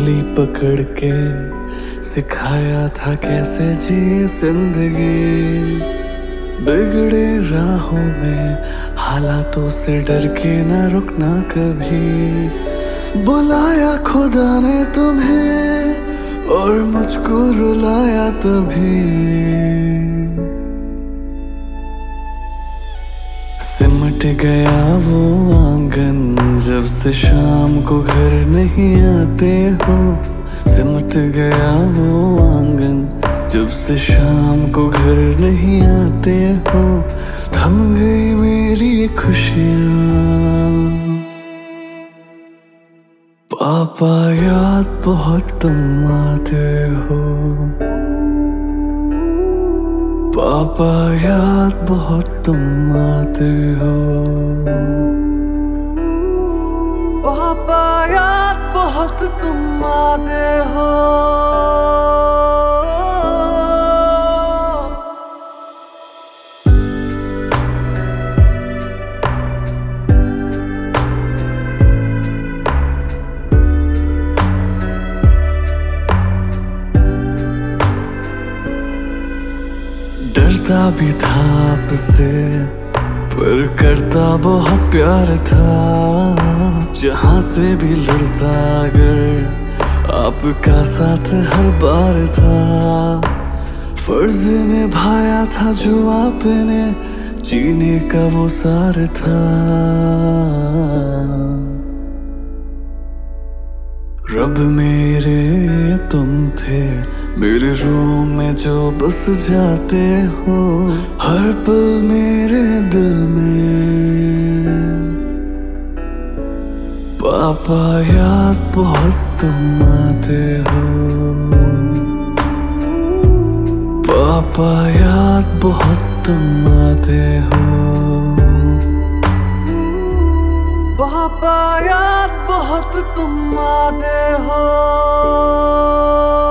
उंगली पकड़ के सिखाया था कैसे जिए जिंदगी। बिगड़े राहों में हालातों से डर के न रुकना कभी। बुलाया खुदा ने तुम्हें और मुझको रुलाया तभी। सिमट गया वो आंगन जब से शाम को घर नहीं आते हो। सिमट गया वो आंगन जब से शाम को घर नहीं आते हो। थम गई मेरी खुशियाँ। पापा याद बहुत तुम आते हो। पापा याद बहुत तुम आते हो। पापा याद बहुत तुम आते हो। डरता भी था आपसे पर करता बहुत प्यार था। जहां से भी लड़ता अगर आपका साथ हर बार था। फर्ज निभाया था जो आपने जीने का वो सार था। रब मेरे तुम थे मेरे रूम में जो बस जाते हो। हर पल मेरे दिल में। पापा याद बहुत तुम आते हो। पापा याद बहुत तुम आते हो। पापा याद बहुत तुम आते हो।